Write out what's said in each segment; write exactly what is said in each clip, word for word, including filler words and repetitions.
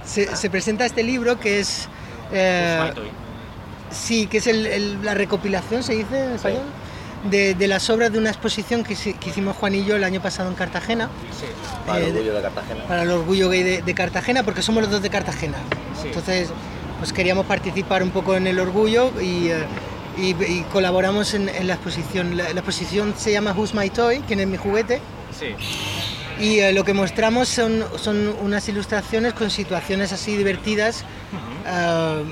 se, se presenta este libro que es... Eh, sí, que es el, el, la recopilación, ¿se dice en español? Sí. De, de las obras de una exposición que, que hicimos Juan y yo el año pasado en Cartagena. Sí, para eh, el orgullo de Cartagena. Para el orgullo gay de, de Cartagena, porque somos los dos de Cartagena. Sí. Entonces, pues queríamos participar un poco en el orgullo y... Eh, Y, y colaboramos en, en la exposición. La, la exposición se llama Who's My Toy, ¿quién es mi juguete? Sí. Y eh, lo que mostramos son, son unas ilustraciones con situaciones así divertidas, uh-huh. uh,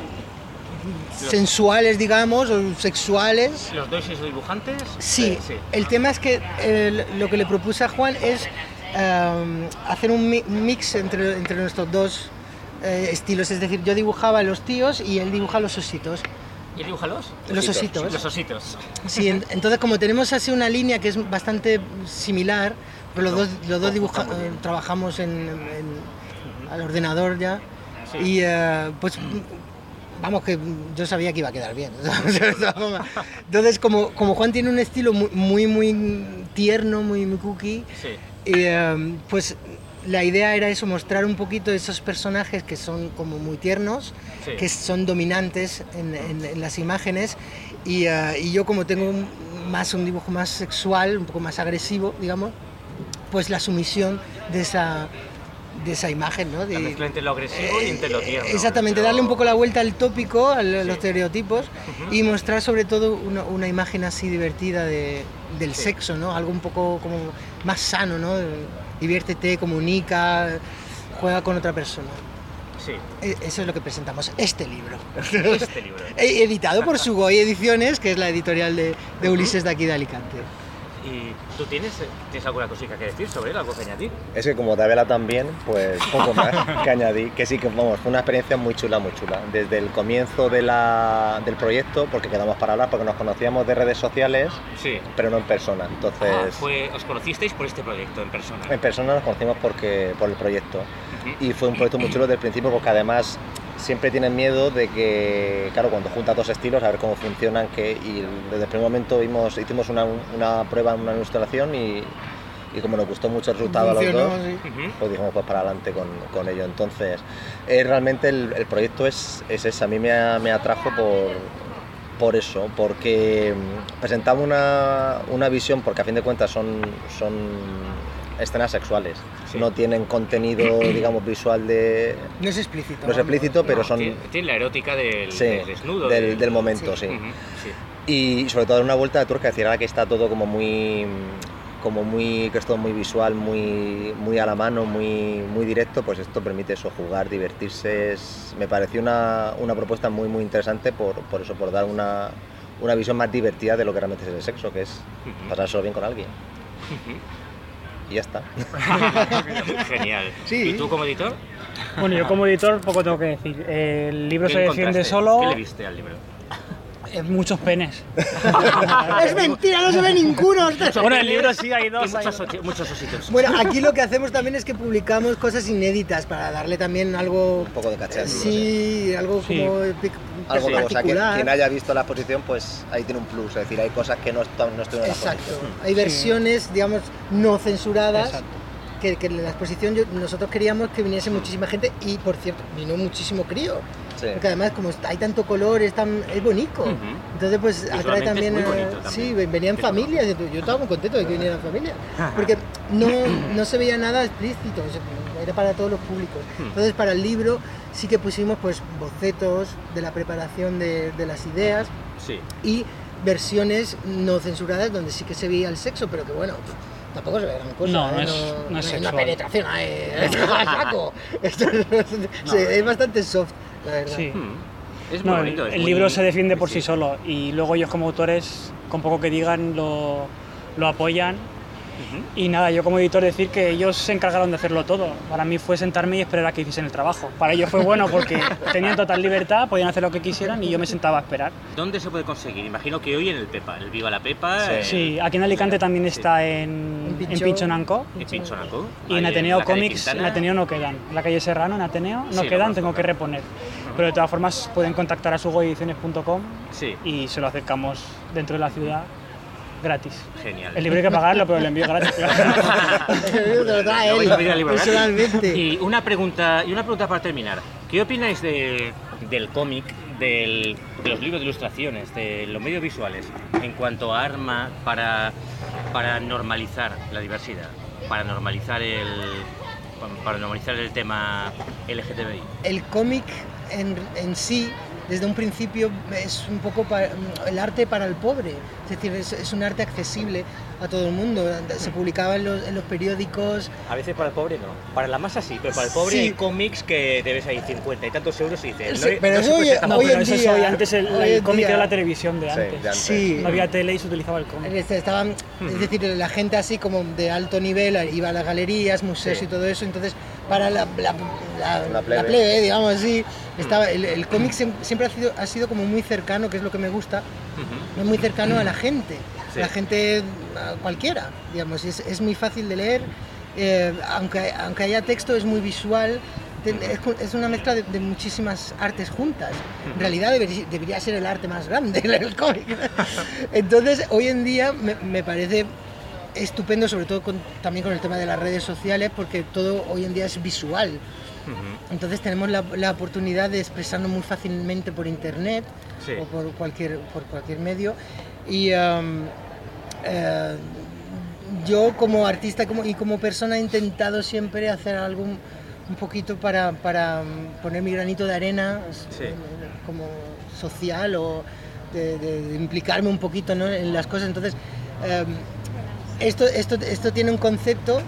sensuales, digamos, o sexuales. ¿Los dos sois dibujantes? Sí. sí. El tema es que eh, lo que le propuse a Juan es uh, hacer un, mi- un mix entre, entre nuestros dos eh, estilos. Es decir, yo dibujaba a los tíos y él dibuja a los ositos. ¿Y dibújalos? Los ositos. Los ositos. Sí, en, entonces como tenemos así una línea que es bastante similar, pero los no, dos, los dos dibuja, eh, trabajamos en, en, uh-huh. al ordenador ya, sí. y eh, pues vamos que yo sabía que iba a quedar bien. Entonces como, como Juan tiene un estilo muy muy, muy tierno, muy, muy cookie, sí. y, eh, pues la idea era eso, mostrar un poquito esos personajes que son como muy tiernos, sí. que son dominantes en, en, en las imágenes, y, uh, y yo como tengo un, más un dibujo más sexual, un poco más agresivo, digamos, pues la sumisión de esa, de esa imagen, ¿no? De, la mezcla entre lo agresivo eh, y entre lo tierno. Exactamente, pero... darle un poco la vuelta al tópico, a los sí. estereotipos, uh-huh. y mostrar sobre todo una, una imagen así divertida de, del sí. sexo, ¿no? Algo un poco como más sano, ¿no? Diviértete, comunica, juega con otra persona. Sí. Eso es lo que presentamos, este libro. Este libro. Editado por Sugoi Ediciones, que es la editorial de, de Ulises de aquí de Alicante. ¿Y tú tienes, tienes alguna cosita que decir sobre él, algo que añadir? Es que como Tabela también, pues poco más que añadir, que sí que vamos, fue una experiencia muy chula, muy chula. Desde el comienzo de la, del proyecto, porque quedamos para hablar, porque nos conocíamos de redes sociales, sí. pero no en persona. Entonces, ah, fue, ¿os conocisteis por este proyecto en persona? En persona nos conocimos porque, por el proyecto. Uh-huh. Y fue un proyecto muy chulo desde el principio, porque además siempre tienen miedo de que, claro, cuando juntas dos estilos, a ver cómo funcionan, que, y desde el primer momento vimos, hicimos una, una prueba, una ilustración y, y como nos gustó mucho el resultado Funcionó, a los dos, sí. pues dijimos pues para adelante con, con ello. Entonces, eh, realmente el, el proyecto es, es ese, a mí me, me atrajo por, por eso, porque presentaba una, una visión, porque a fin de cuentas son... son escenas sexuales, sí. no tienen contenido, digamos, visual de... No es explícito. No es explícito, pero no, son... Tiene, tiene la erótica del, sí, del desnudo. Del, del, del momento, sí. sí. Uh-huh, sí. Y sobre todo una vuelta de tuerca, es decir, ahora que está todo como muy... como muy... que es todo muy visual, muy, muy a la mano, muy, muy directo, pues esto permite eso, jugar, divertirse. Es, me pareció una, una propuesta muy, muy interesante por, por eso, por dar una, una visión más divertida de lo que realmente es el sexo, que es uh-huh. pasárselo bien con alguien. Uh-huh. Y ya está. Genial. Sí. ¿Y tú como editor? Bueno, yo como editor poco tengo que decir. El libro se defiende solo. ¿Qué le viste al libro? Muchos penes. Es mentira, no se ve ninguno. Bueno, el libro sí, hay dos. Y muchos, hay... muchos ositos. Bueno, aquí lo que hacemos también es que publicamos cosas inéditas para darle también algo... Un poco de cachete. Sí, algo sí. como... Algo nuevo, o sea, que quien haya visto la exposición, pues ahí tiene un plus, es decir, hay cosas que no, están, no estuvieron en la Exacto, exposición. hay versiones, sí. digamos, no censuradas. Exacto. Que, que en la exposición yo, nosotros queríamos que viniese muchísima gente y, por cierto, vino muchísimo crío. Sí. Porque además, como hay tanto color, es, tan, es bonito. Uh-huh. Entonces, pues atrae también, es muy a, también. Sí, venían familias. Yo estaba muy contento de que vinieran familias. Porque no, no se veía nada explícito, era para todos los públicos. Entonces, para el libro sí que pusimos pues bocetos de la preparación de, de las ideas sí. y versiones no censuradas donde sí que se veía el sexo, pero que bueno... Tampoco se ve gran cosa, no, no, ¿eh? es, no, no es una sexual. penetración, ¿eh? saco. Esto no, no, sí, es bastante soft, la verdad. Sí. Hmm. Es muy no, bonito. El, es el muy... libro se defiende por sí. sí solo y luego ellos como autores, con poco que digan, lo, lo apoyan. Uh-huh. Y nada, yo como editor decir que ellos se encargaron de hacerlo todo. Para mí fue sentarme y esperar a que hiciesen el trabajo. Para ellos fue bueno porque tenían total libertad, podían hacer lo que quisieran y yo me sentaba a esperar. ¿Dónde se puede conseguir? Imagino que hoy en el Pepa, el Viva la Pepa. Sí, eh... sí, aquí en Alicante también está sí. en, en Pinchonanco. En Pinchonanco. Y en Ateneo Comics, en Ateneo no quedan. En la calle Serrano, en Ateneo, no sí, quedan, tengo que reponer. Uh-huh. Pero de todas formas pueden contactar a sugoi ediciones punto com sí. y se lo acercamos dentro de la ciudad. gratis. Genial. El libro hay que pagarlo, pero el envío es gratis. Te lo trae No vais a pedir el él, libro gratis. personalmente. Y una pregunta, y una pregunta para terminar. ¿Qué opináis de, del cómic, del, de los libros de ilustraciones, de los medios visuales, en cuanto a arma para, para normalizar la diversidad, para normalizar el, para normalizar el tema L G T B I? El cómic en, en sí, desde un principio, es un poco pa- el arte para el pobre, es decir, es, es un arte accesible a todo el mundo. Se publicaba en los, en los periódicos. A veces para el pobre no. Para la masa sí, pero para el pobre Sí. hay cómics que te ves ahí cincuenta y tantos euros y dices... Sí, no, pero no eso se hoy- puede ser No, hoy pero en eso es día- hoy. Antes el, hoy el en cómic día- era la televisión de Sí, antes. de antes. Sí. No había tele y se utilizaba el cómic. Este, Estaban, es decir, la gente así como de alto nivel iba a las galerías, museos Sí. y todo eso, entonces para la, la, la, La la plebe. plebe, digamos así, estaba, el, el cómic siem- siempre ha sido, ha sido como muy cercano, que es lo que me gusta, Ujú. es muy cercano a la gente, Sí. la gente a cualquiera, digamos, es, es muy fácil de leer, eh, aunque, aunque haya texto es muy visual, te- es, cu- es una mezcla de, de muchísimas artes juntas. En realidad debería, debería ser el arte más grande, el cómic. Entonces, hoy en día me, me parece estupendo, sobre todo con- también con el tema de las redes sociales, porque todo hoy en día es visual. Ujú. Entonces tenemos la, la oportunidad de expresarnos muy fácilmente por internet Sí. o por cualquier, por cualquier medio. Y um, eh, yo como artista como, y como persona he intentado siempre hacer algo un, un poquito para, para um, poner mi granito de arena Sí. eh, como social o de, de- de implicarme un poquito, ¿no?, en las cosas. Entonces, um, esto, esto, esto tiene un concepto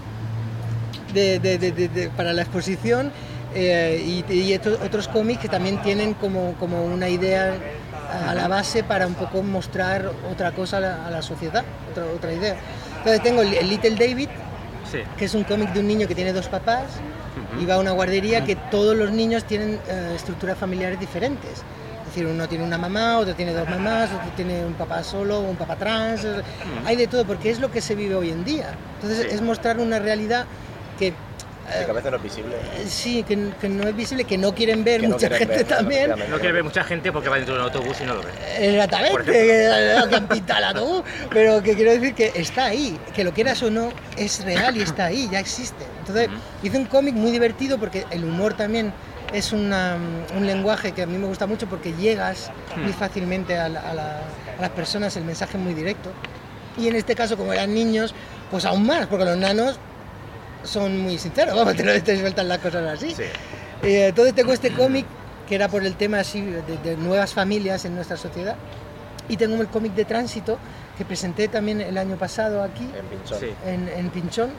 de, de- de- de- de- para la exposición eh, y, y otro- otros cómics que también tienen como, como una idea a la base para un poco mostrar otra cosa a la, a la sociedad, otra, otra idea. Entonces tengo el, el Little David, Sí. que es un cómic de un niño que tiene dos papás Ujú. y va a una guardería que todos los niños tienen eh, estructuras familiares diferentes. Es decir, uno tiene una mamá, otro tiene dos mamás, otro tiene un papá solo, un papá trans. Hay de todo, porque es lo que se vive hoy en día. Entonces Sí. es mostrar una realidad que Que a veces no es visible. eh, sí, que, que no es visible, que no quieren ver Que no mucha quieren gente ver, claro, también. efectivamente. No quiere ver mucha gente porque va dentro de un autobús y no lo ve. Por Exactamente, ejemplo. que, que han pintado el autobús, pero que quiero decir que está ahí, que lo quieras o no, es real y está ahí, ya existe. Entonces Ujú. hice un cómic muy divertido porque el humor también es una, un lenguaje que a mí me gusta mucho porque llegas muy fácilmente a, la- a la- a las personas, el mensaje es muy directo. Y en este caso, como eran niños, pues aún más, porque los nanos son muy sinceros, vamos, te, lo- te sueltan las cosas así. Sí. Eh, entonces tengo este cómic que era por el tema así de, de nuevas familias en nuestra sociedad, y tengo el cómic de Tránsito que presenté también el año pasado aquí En Pinchón. Sí. en, en Pinchón,